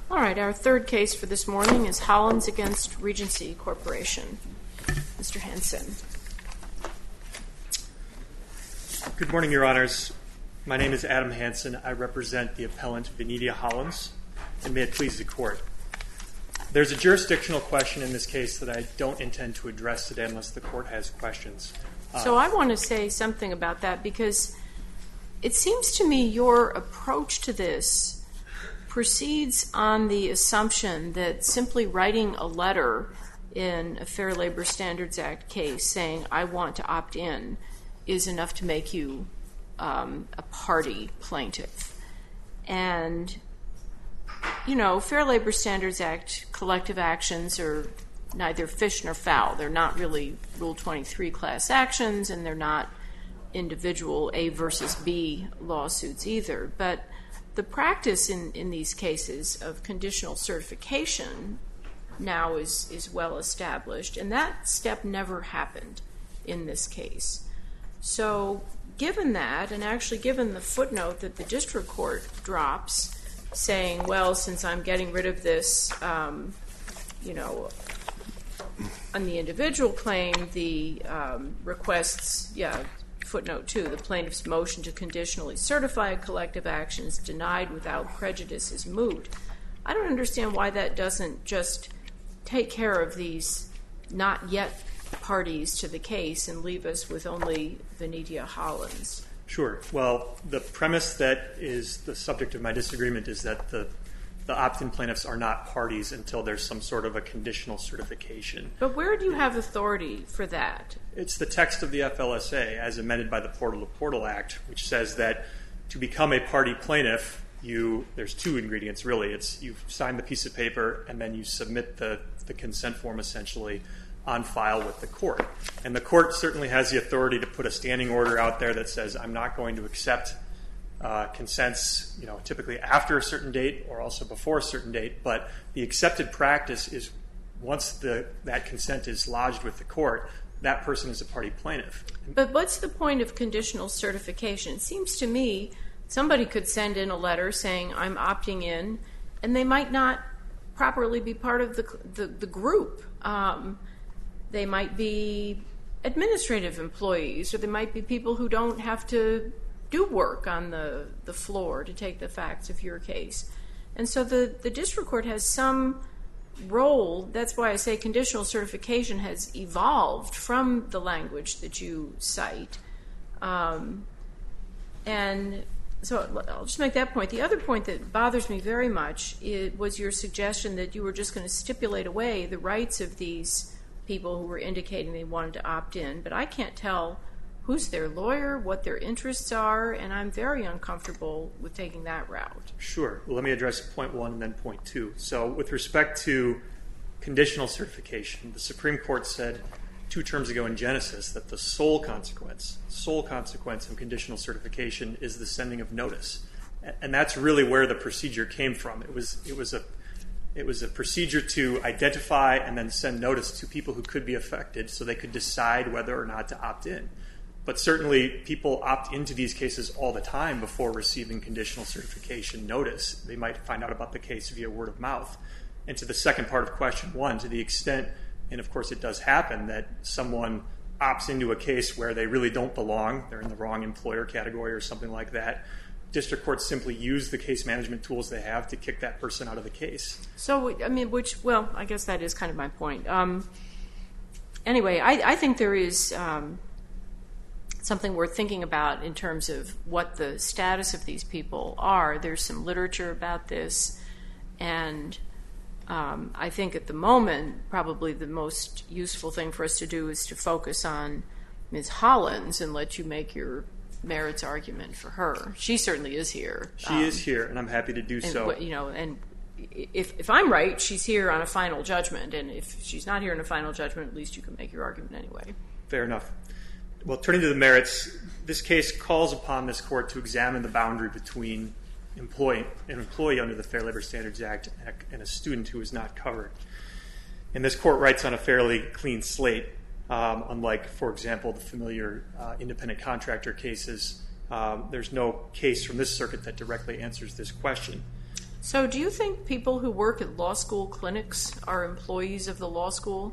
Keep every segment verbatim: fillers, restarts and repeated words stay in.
All right, our third case for this morning is Hollins against Regency Corporation. Mister Hansen. Good morning, Your Honors. My name is Adam Hansen. I represent the appellant Venitia Hollins, and may it please the Court. There's a jurisdictional question in this case that I don't intend to address today unless the Court has questions. So uh, I want to say something about that because it seems to me your approach to this proceeds on the assumption that simply writing a letter in a Fair Labor Standards Act case saying, I want to opt in, is enough to make you um, a party plaintiff. And, you know, Fair Labor Standards Act collective actions are neither fish nor fowl. They're not really Rule twenty-three class actions, and they're not individual A versus B lawsuits either. But the practice in, in these cases of conditional certification now is, is well established, and that step never happened in this case. So given that, and actually given the footnote that the district court drops saying, well, since I'm getting rid of this, um, you know, on the individual claim, the um, requests, yeah, footnote two, the plaintiff's motion to conditionally certify a collective action is denied without prejudice is moot. I don't understand why that doesn't just take care of these not yet parties to the case and leave us with only Venitia Hollins. Sure. Well, the premise that is the subject of my disagreement is that the the opt-in plaintiffs are not parties until there's some sort of a conditional certification. But where do you have authority for that? It's the text of the F L S A as amended by the Portal to Portal Act, which says that to become a party plaintiff, you there's two ingredients really. It's you sign the piece of paper and then you submit the, the consent form essentially on file with the court. And the court certainly has the authority to put a standing order out there that says I'm not going to accept Uh, consents, you know, typically after a certain date or also before a certain date, but the accepted practice is once the that consent is lodged with the court, that person is a party plaintiff. But what's the point of conditional certification? It seems to me somebody could send in a letter saying I'm opting in, and they might not properly be part of the the, the group. Um, they might be administrative employees, or they might be people who don't have to do work on the, the floor to take the facts of your case. And so the, the district court has some role. That's why I say conditional certification has evolved from the language that you cite. Um, and so I'll just make that point. The other point that bothers me very much it was your suggestion that you were just going to stipulate away the rights of these people who were indicating they wanted to opt in. But I can't tell who's their lawyer, what their interests are, and I'm very uncomfortable with taking that route. Sure. Well, let me address point one and then point two. So with respect to conditional certification, the Supreme Court said two terms ago in Genesis that the sole consequence, sole consequence of conditional certification is the sending of notice. And that's really where the procedure came from. It was, it was a It was a procedure to identify and then send notice to people who could be affected so they could decide whether or not to opt in. But certainly people opt into these cases all the time before receiving conditional certification notice. They might find out about the case via word of mouth. And to the second part of question one, to the extent, and of course it does happen, that someone opts into a case where they really don't belong, they're in the wrong employer category or something like that, district courts simply use the case management tools they have to kick that person out of the case. So, I mean, which, well, I guess that is kind of my point. Um, anyway, I, I think there is um, something worth thinking about in terms of what the status of these people are. There's some literature about this, and um, I think at the moment probably the most useful thing for us to do is to focus on Miz Hollins and let you make your merits argument for her. She certainly is here. She um, is here, and I'm happy to do and, so. You know, and if if I'm right, she's here on a final judgment, and if she's not here on a final judgment, at least you can make your argument anyway. Fair enough. Well, turning to the merits, this case calls upon this court to examine the boundary between employee, an employee under the Fair Labor Standards Act and a student who is not covered. And this court writes on a fairly clean slate, um, unlike, for example, the familiar uh, independent contractor cases. Um, there's no case from this circuit that directly answers this question. So do you think people who work at law school clinics are employees of the law school?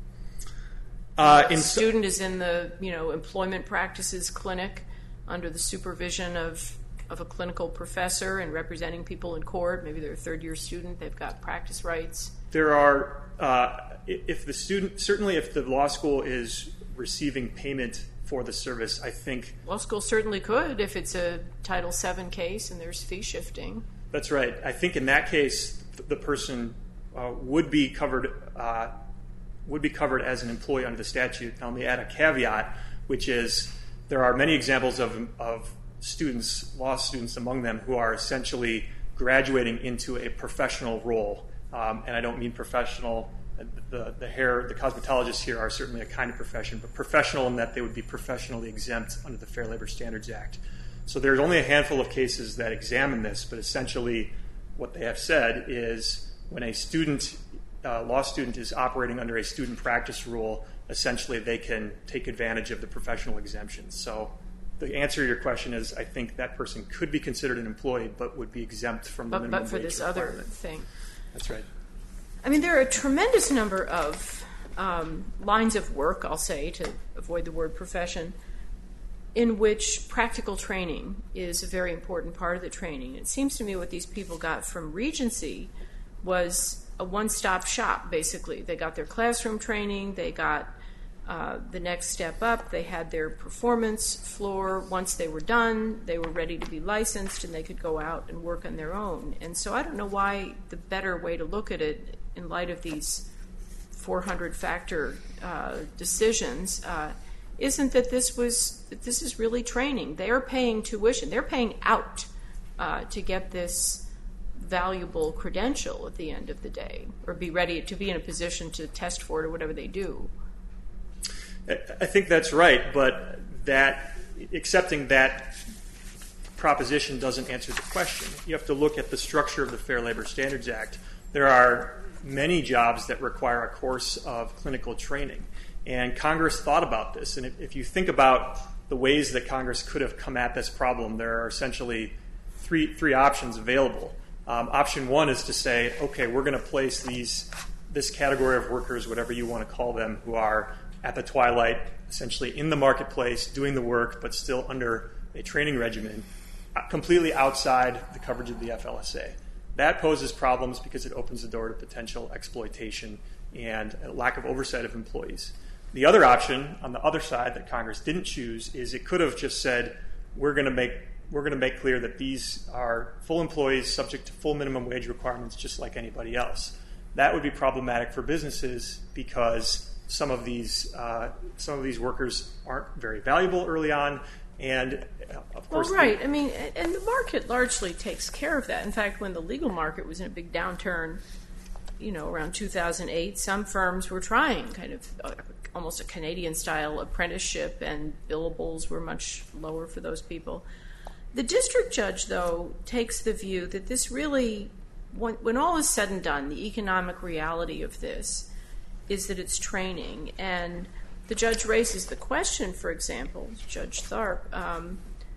Uh, a student is in the you know employment practices clinic under the supervision of of a clinical professor and representing people in court. Maybe they're a third year student. They've got practice rights. There are, uh, if the student, certainly if the law school is receiving payment for the service, I think... Law school certainly could if it's a Title seven case and there's fee shifting. That's right. I think in that case, the person uh, would be covered uh, would be covered as an employee under the statute. Now, let me add a caveat, which is there are many examples of, of students, law students among them, who are essentially graduating into a professional role. Um, and I don't mean professional, the, the hair, the cosmetologists here are certainly a kind of profession, but professional in that they would be professionally exempt under the Fair Labor Standards Act. So there's only a handful of cases that examine this, but essentially what they have said is when a student, uh, law student is operating under a student practice rule, essentially they can take advantage of the professional exemptions. So the answer to your question is I think that person could be considered an employee but would be exempt from the but, minimum but for wage this requirement. other thing. That's right. I mean, there are a tremendous number of um, lines of work, I'll say, to avoid the word profession, in which practical training is a very important part of the training. It seems to me what these people got from Regency was a one-stop shop, basically. They got their classroom training, they got uh, the next step up, they had their performance floor. Once they were done, they were ready to be licensed and they could go out and work on their own. And so I don't know why the better way to look at it in light of these four hundred factor uh, decisions uh, isn't that this was that this is really training. They are paying tuition. They're paying out uh, to get this valuable credential at the end of the day, or be ready to be in a position to test for it or whatever they do. I think that's right, but that accepting that proposition doesn't answer the question. You have to look at the structure of the Fair Labor Standards Act. There are many jobs that require a course of clinical training, and Congress thought about this. And if, if you think about the ways that Congress could have come at this problem, there are essentially three three options available. Um, option one is to say, okay, we're going to place these this category of workers, whatever you want to call them, who are at the twilight, essentially in the marketplace, doing the work, but still under a training regimen, completely outside the coverage of the F L S A. That poses problems because it opens the door to potential exploitation and a lack of oversight of employees. The other option, on the other side, that Congress didn't choose is it could have just said, we're going to make we're going to make clear that these are full employees subject to full minimum wage requirements just like anybody else. That would be problematic for businesses because some of these uh, some of these workers aren't very valuable early on, and uh, of course, well, right. I mean, and the market largely takes care of that. In fact, when the legal market was in a big downturn, you know, around two thousand eight, some firms were trying kind of uh, almost a Canadian-style apprenticeship, and billables were much lower for those people. The district judge, though, takes the view that this really, when, when all is said and done, the economic reality of this is that it's training. And the judge raises the question, for example, Judge Tharp um,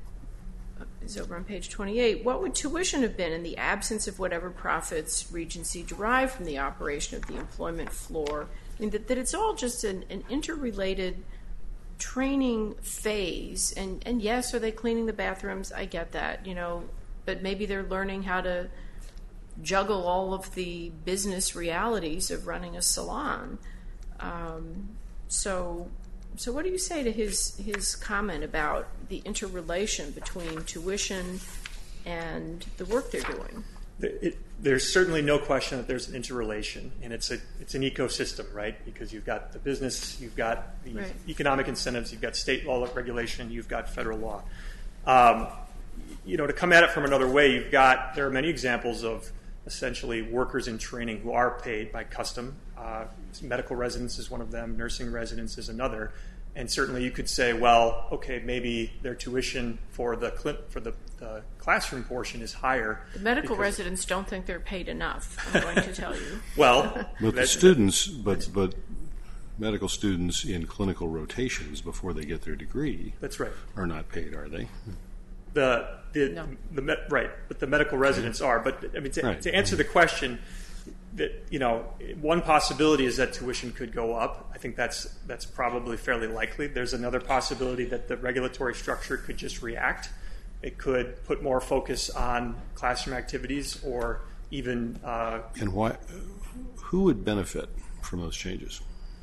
is over on page twenty-eight, what would tuition have been in the absence of whatever profits Regency derived from the operation of the employment floor? I mean, that, that it's all just an, an interrelated training phase. And, and yes, are they cleaning the bathrooms? I get that, you know, but maybe they're learning how to juggle all of the business realities of running a salon. Um, so, so what do you say to his his comment about the interrelation between tuition and the work they're doing? It, there's certainly no question that there's an interrelation, and it's a it's an ecosystem, right? Because you've got the business, you've got the right. economic incentives, you've got state law regulation, you've got federal law. Um, you know, to come at it from another way, you've got there are many examples of essentially workers in training who are paid by custom. Uh, medical residence is one of them, nursing residence is another, and certainly you could say, well, okay, maybe their tuition for the cl- for the, the classroom portion is higher. The medical residents don't think they're paid enough, I'm going to tell you. Well, but the students, but but medical students in clinical rotations before they get their degree, that's right, are not paid, are they? The the, No. the me- right, but the medical residents are. But I mean, to, Right. to answer the question, that you know, one possibility is that tuition could go up. I think that's that's probably fairly likely. There's another possibility that the regulatory structure could just react. It could put more focus on classroom activities, or even. Uh, And why? Who would benefit from those changes?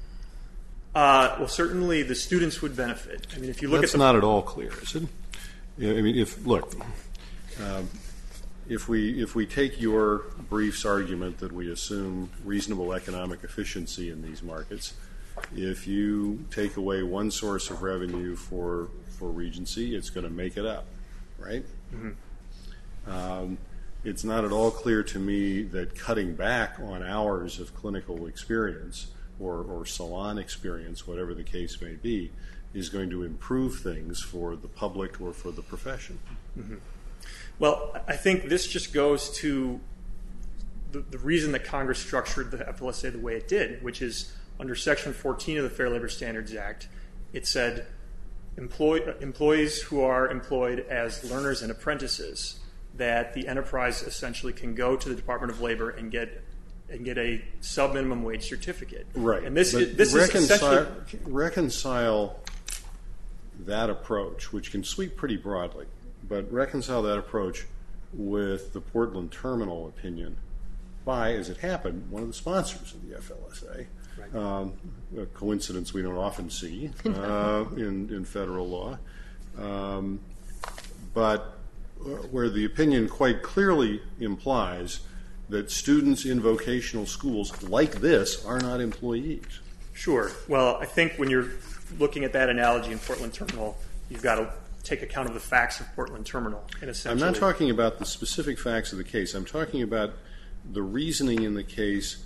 uh, well, certainly the students would benefit. I mean, if you look That's at the, not at all clear, is it? Yeah, I mean, if look, um, if we if we take your brief's argument that we assume reasonable economic efficiency in these markets, if you take away one source of revenue for for Regency, it's going to make it up, right? Mm-hmm. Um, it's not at all clear to me that cutting back on hours of clinical experience or, or salon experience, whatever the case may be, is going to improve things for the public or for the profession. Mm-hmm. Well, I think this just goes to the, the reason that Congress structured the F L S A the way it did, which is under Section fourteen of the Fair Labor Standards Act, it said employ, employees who are employed as learners and apprentices, that the enterprise essentially can go to the Department of Labor and get and get a sub-minimum wage certificate. Right. And this, But is, this reconcile, is essentially... reconcile that approach, which can sweep pretty broadly, but reconcile that approach with the Portland Terminal opinion by, as it happened, one of the sponsors of the F L S A. Right. Um, a coincidence we don't often see uh, in, in federal law. Um, but where the opinion quite clearly implies that students in vocational schools like this are not employees. Sure. Well, I think when you're looking at that analogy in Portland Terminal, you've got to take account of the facts of Portland Terminal. And essentially, I'm not talking about the specific facts of the case. I'm talking about the reasoning in the case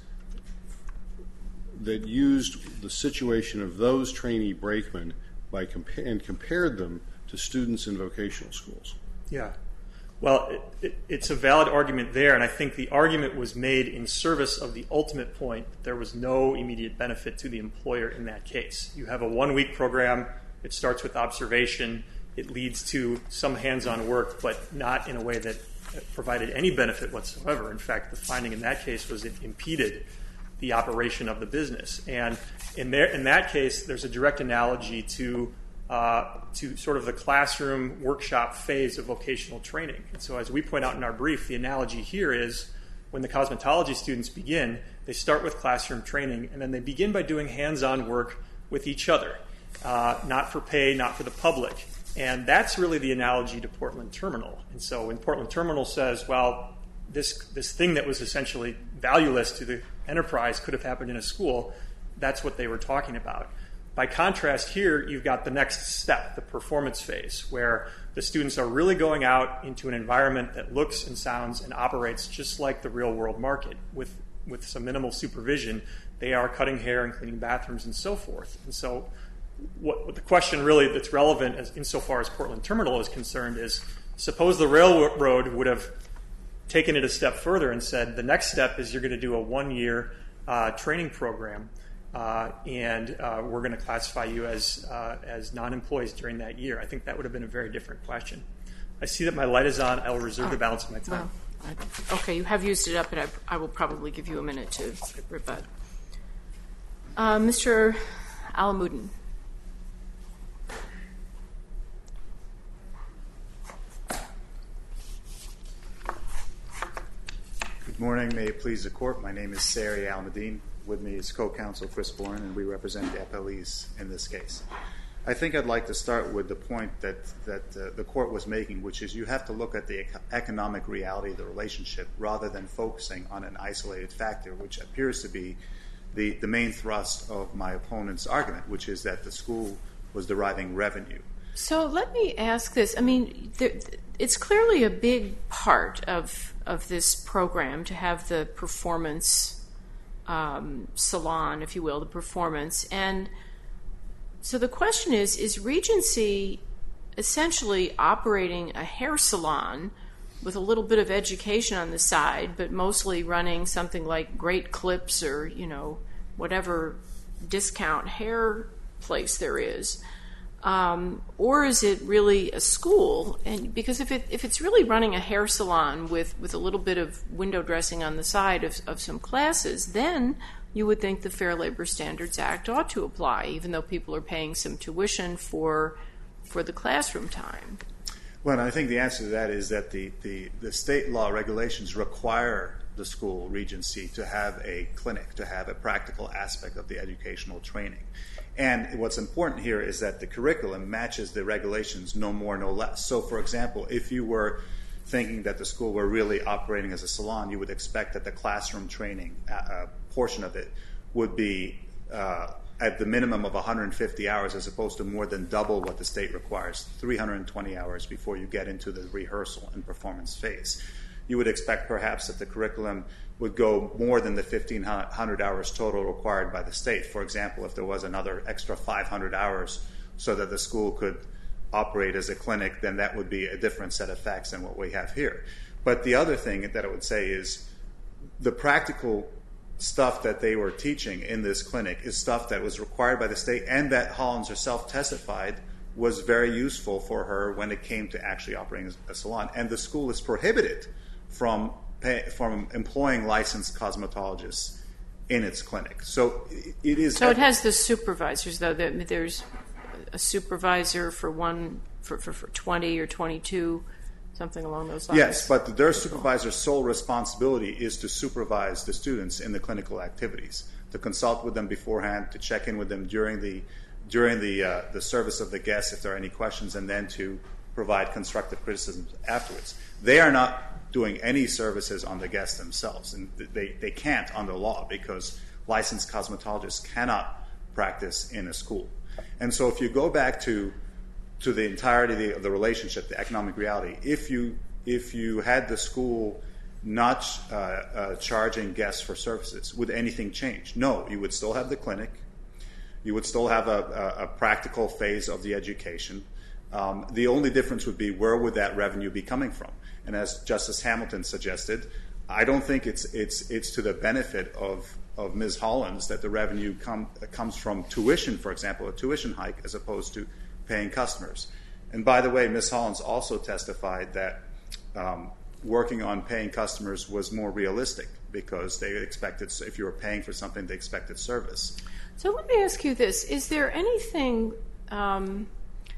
that used the situation of those trainee brakemen by compa- and compared them to students in vocational schools. Yeah. Well, it, it, it's a valid argument there, and I think the argument was made in service of the ultimate point that there was no immediate benefit to the employer in that case. You have a one-week program. It starts with observation. It leads to some hands-on work, but not in a way that provided any benefit whatsoever. In fact, the finding in that case was it impeded the operation of the business. And in, there, in that case, there's a direct analogy to Uh, to sort of the classroom workshop phase of vocational training. And so as we point out in our brief, the analogy here is when the cosmetology students begin, they start with classroom training, and then they begin by doing hands-on work with each other, uh, not for pay, not for the public. And that's really the analogy to Portland Terminal. And so when Portland Terminal says, well, this, this thing that was essentially valueless to the enterprise could have happened in a school, that's what they were talking about. By contrast, here you've got the next step, the performance phase, where the students are really going out into an environment that looks and sounds and operates just like the real-world market. With, with some minimal supervision, they are cutting hair and cleaning bathrooms and so forth. And so what, what the question really that's relevant as, insofar as Portland Terminal is concerned is, suppose the railroad would have taken it a step further and said, the next step is you're going to do a one-year uh, training program. Uh, and uh, we're going to classify you as uh, as non-employees during that year. I think that would have been a very different question. I see that my light is on. I will reserve oh, the balance of my time. Well, I, okay, you have used it up, and I, I will probably give you a minute to rebut. Uh, Mister Alamuddin. Good morning. May it please the Court. My name is Sari Alamuddin. With me is co-counsel Chris Bourne, and we represent the appellees in this case. I think I'd like to start with the point that, that uh, the Court was making, which is you have to look at the ec- economic reality of the relationship rather than focusing on an isolated factor, which appears to be the, the main thrust of my opponent's argument, which is that the school was deriving revenue. So let me ask this. I mean, there, it's clearly a big part of, of this program to have the performance Um, salon, if you will, the performance. And so the question is, is Regency essentially operating a hair salon with a little bit of education on the side, but mostly running something like Great Clips or, you know, whatever discount hair place there is? Um, or is it really a school? And because if it if it's really running a hair salon with, with a little bit of window dressing on the side of, of some classes, then you would think the Fair Labor Standards Act ought to apply, even though people are paying some tuition for for the classroom time. Well, I think the answer to that is that the, the, the state law regulations require the school, Regency, to have a clinic, to have a practical aspect of the educational training. And what's important here is that the curriculum matches the regulations, no more, no less. So, for example, if you were thinking that the school were really operating as a salon, you would expect that the classroom training uh, portion of it would be uh, at the minimum of one hundred fifty hours, as opposed to more than double what the state requires, three hundred twenty hours before you get into the rehearsal and performance phase. You would expect perhaps that the curriculum would go more than the fifteen hundred hours total required by the state. For example, if there was another extra five hundred hours so that the school could operate as a clinic, then that would be a different set of facts than what we have here. But the other thing that I would say is the practical stuff that they were teaching in this clinic is stuff that was required by the state and that Hollins herself testified was very useful for her when it came to actually operating a salon. And the school is prohibited from pay, from employing licensed cosmetologists in its clinic. So it is. So it has the supervisors, though. There's a supervisor for one for, for, for twenty or twenty-two, something along those lines. Yes, but their supervisor's sole responsibility is to supervise the students in the clinical activities, to consult with them beforehand, to check in with them during the during the uh, the service of the guests if there are any questions, and then to provide constructive criticisms afterwards. They are not doing any services on the guests themselves, and they, they can't under law because licensed cosmetologists cannot practice in a school. And so if you go back to to the entirety of the relationship, the economic reality, if you if you had the school not uh, uh, charging guests for services, would anything change? No, you would still have the clinic. You would still have a, a, a practical phase of the education. Um, the only difference would be where would that revenue be coming from? And as Justice Hamilton suggested, I don't think it's it's it's to the benefit of of Miz Hollins that the revenue come, comes from tuition, for example, a tuition hike, as opposed to paying customers. And by the way, Miz Hollins also testified that um, working on paying customers was more realistic because they expected, if you were paying for something, they expected service. So let me ask you this. Is there anything um,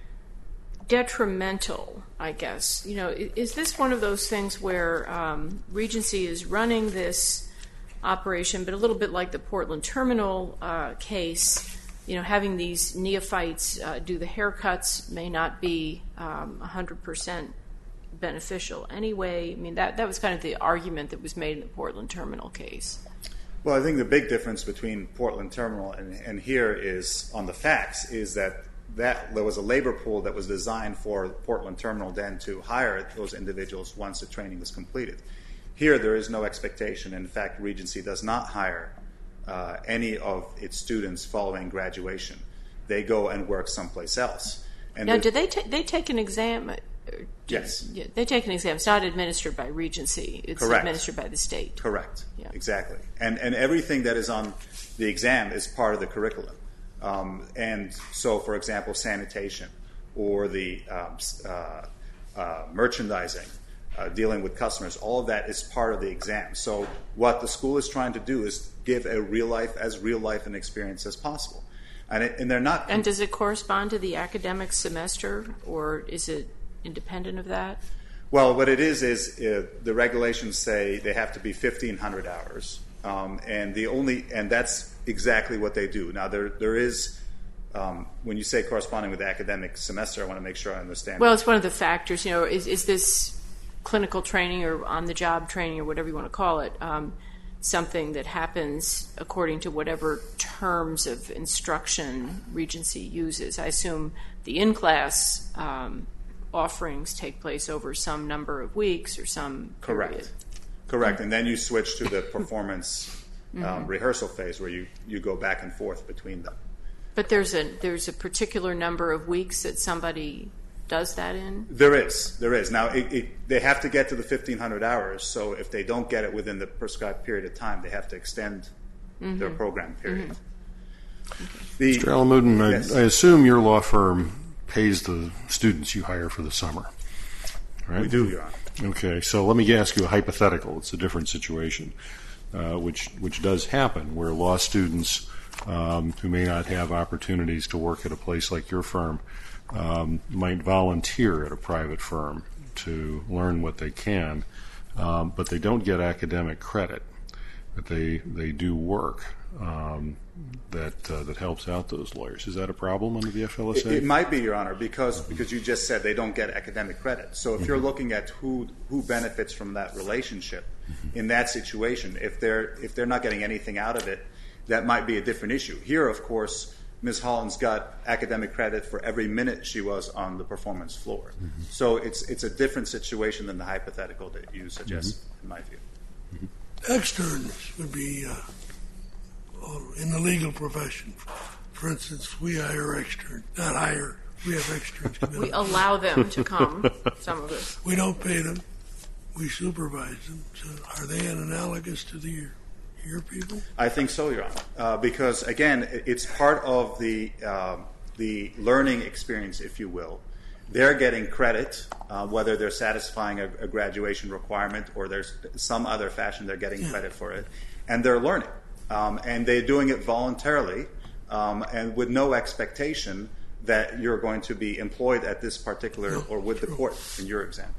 detrimental, I guess? You know, is this one of those things where um, Regency is running this operation, but a little bit like the Portland Terminal uh, case, you know, having these neophytes uh, do the haircuts may not be um, one hundred percent beneficial anyway? I mean, that, that was kind of the argument that was made in the Portland Terminal case. Well, I think the big difference between Portland Terminal and, and here is, on the facts, is that, that there was a labor pool that was designed for Portland Terminal then to hire those individuals once the training was completed. Here, there is no expectation. In fact, Regency does not hire uh, any of its students following graduation. They go and work someplace else. And now, the, do they, ta- they take an exam? Yes. Yeah, they take an exam. It's not administered by Regency. It's Correct. administered by the state. Correct. Yeah. Exactly. And and everything that is on the exam is part of the curriculum. Um, and so, for example, sanitation or the um, uh, uh, merchandising, uh, dealing with customers, all of that is part of the exam. So what the school is trying to do is give a real life, as real life an experience as possible. And, it, and they're not... And does it correspond to the academic semester, or is it independent of that? Well, what it is is uh, the regulations say they have to be fifteen hundred hours, um, and the only and that's exactly what they do. Now, there there is um, when you say corresponding with the academic semester, I want to make sure I understand. Well, it's one of the factors. You know, is is this clinical training or on-the-job training or whatever you want to call it um, something that happens according to whatever terms of instruction Regency uses? I assume the in-class um, offerings take place over some number of weeks or some period. Correct. Correct. And then you switch to the performance um, mm-hmm. rehearsal phase where you, you go back and forth between them. But there's a there's a particular number of weeks that somebody does that in? There is. There is. Now, it, it, they have to get to the fifteen hundred hours, so if they don't get it within the prescribed period of time, they have to extend mm-hmm. their program period. Mm-hmm. The, Mister Alamudin, yes. I, I assume your law firm pays the students you hire for the summer. Right? We do, Your Honor. Okay, so let me ask you a hypothetical. It's a different situation, uh, which which does happen, where law students um, who may not have opportunities to work at a place like your firm um, might volunteer at a private firm to learn what they can, um, but they don't get academic credit. But they they do work um, that uh, that helps out those lawyers. Is that a problem under the F L S A? It, it might be, Your Honor, because because you just said they don't get academic credit. So if mm-hmm. you're looking at who who benefits from that relationship mm-hmm. in that situation, if they're if they're not getting anything out of it, that might be a different issue. Here, of course, Miz Holland's got academic credit for every minute she was on the performance floor. Mm-hmm. So it's it's a different situation than the hypothetical that you suggest, mm-hmm. in my view. Mm-hmm. Externs would be uh, in the legal profession. For instance, we hire externs, not hire, we have externs come in. We allow them to come, some of us. We don't pay them, we supervise them. So are they analogous to the your people? I think so, Your Honor, uh, because again, it's part of the uh, the learning experience, if you will. They're getting credit, uh, whether they're satisfying a, a graduation requirement or there's some other fashion they're getting yeah. credit for it, and they're learning, um, and they're doing it voluntarily, um, and with no expectation that you're going to be employed at this particular no, or with true. the court in your example.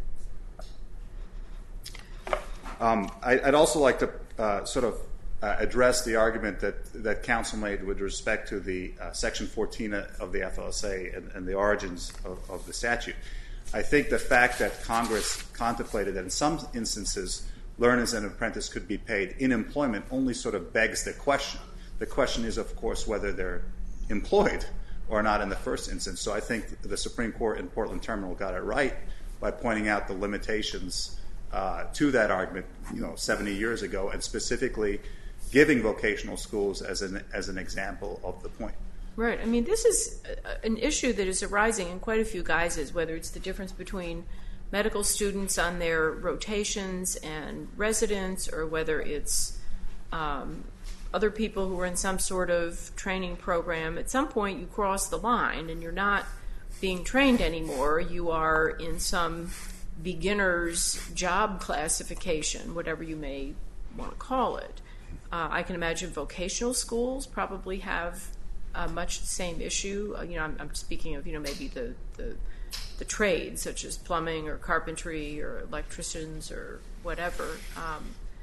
Um, I, I'd also like to uh, sort of uh, address the argument that, that counsel made with respect to the uh, Section fourteen of the F L S A and, and the origins of, of the statute. I think the fact that Congress contemplated that in some instances learners and apprentices could be paid in employment only sort of begs the question. The question is, of course, whether they're employed or not in the first instance. So I think the Supreme Court in Portland Terminal got it right by pointing out the limitations uh, to that argument, you know, seventy years ago, and specifically giving vocational schools as an as an example of the point. Right. I mean, this is an issue that is arising in quite a few guises, whether it's the difference between medical students on their rotations and residents, or whether it's um, other people who are in some sort of training program. At some point, you cross the line and you're not being trained anymore. You are in some beginner's job classification, whatever you may want to call it. Uh, I can imagine vocational schools probably have uh, much the same issue. Uh, you know, I'm, I'm speaking of, you know, maybe the, the the trades such as plumbing or carpentry or electricians or whatever. Um,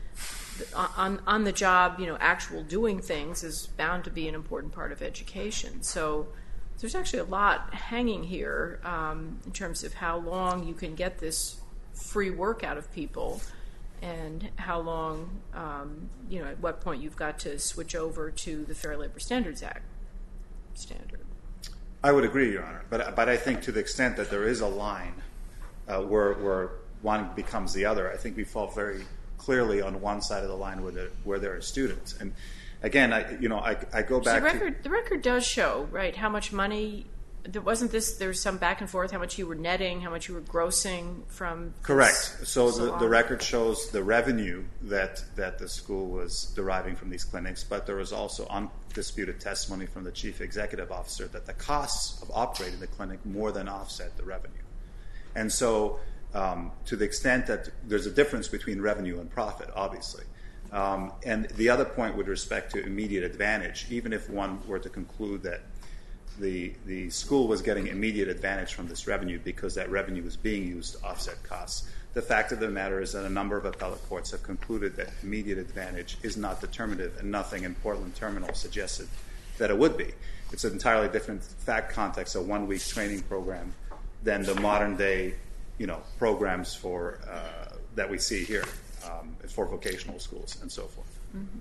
on on the job, you know, actual doing things is bound to be an important part of education. So there's actually a lot hanging here um, in terms of how long you can get this free work out of people, and how long, um, you know, at what point you've got to switch over to the Fair Labor Standards Act standard. I would agree, Your Honor, but but I think to the extent that there is a line uh, where where one becomes the other, I think we fall very clearly on one side of the line where there, where there are students. And again, I you know I, I go back. The record to, the record does show, right, how much money. There wasn't this. There's some back and forth. How much you were netting, how much you were grossing from. Correct. So so the, the record shows the revenue that that the school was deriving from these clinics, but there was also undisputed testimony from the chief executive officer that the costs of operating the clinic more than offset the revenue. And so, um, to the extent that there's a difference between revenue and profit, obviously. Um, and the other point with respect to immediate advantage, even if one were to conclude that The, the school was getting immediate advantage from this revenue because that revenue was being used to offset costs. The fact of the matter is that a number of appellate courts have concluded that immediate advantage is not determinative, and nothing in Portland Terminal suggested that it would be. It's an entirely different fact context, a one-week training program, than the modern-day, you know, programs for uh, that we see here um, for vocational schools and so forth. Mm-hmm.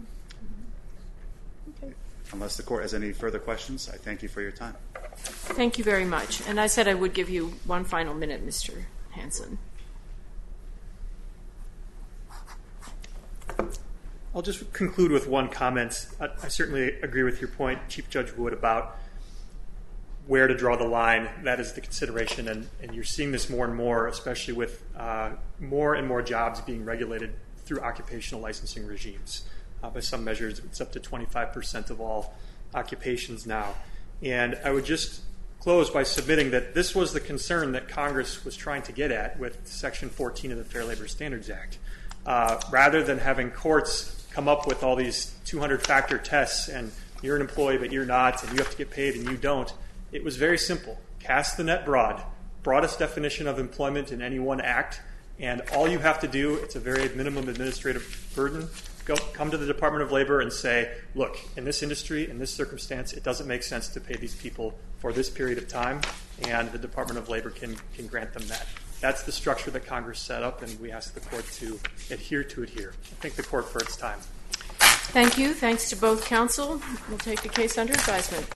Okay. Unless the court has any further questions, I thank you for your time. Thank you very much. And I said I would give you one final minute, Mister Hanson. I'll just conclude with one comment. I, I certainly agree with your point, Chief Judge Wood, about where to draw the line. That is the consideration, and, and you're seeing this more and more, especially with uh, more and more jobs being regulated through occupational licensing regimes. Uh, by some measures, it's up to twenty-five percent of all occupations now. And I would just close by submitting that this was the concern that Congress was trying to get at with Section fourteen of the Fair Labor Standards Act. Uh, rather than having courts come up with all these two hundred factor tests and you're an employee but you're not and you have to get paid and you don't, it was very simple. Cast the net broad, broadest definition of employment in any one act, and all you have to do, it's a very minimum administrative burden, go come to the Department of Labor and say, look, in this industry, in this circumstance, it doesn't make sense to pay these people for this period of time, and the Department of Labor can, can grant them that. That's the structure that Congress set up, and we ask the court to adhere to it here. I thank the court for its time. Thank you. Thanks to both counsel. We'll take the case under advisement.